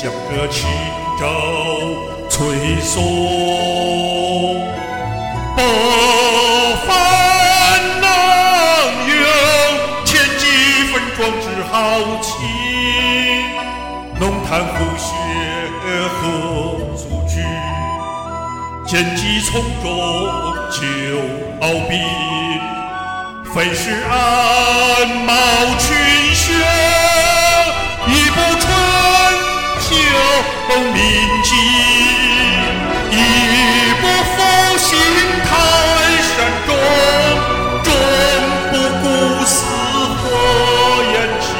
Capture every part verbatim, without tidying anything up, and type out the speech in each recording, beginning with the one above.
将这轻舟催送。不凡能有千几分壮志豪情，浓炭虎穴何足惧？剑戟从中就傲兵，非是鞍毛群雄，一部春秋铭记，一部复兴泰山中，终不顾死何言情？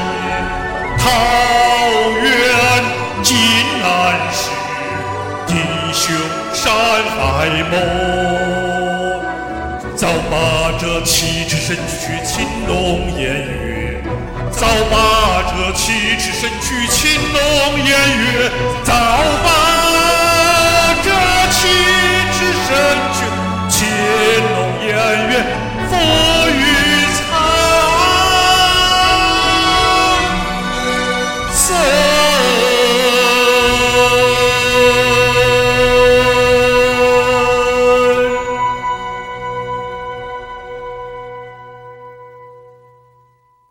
桃源尽南时，弟兄山海梦。早把这七尺身躯青龙偃月，早把这七尺身躯青龙偃月，早把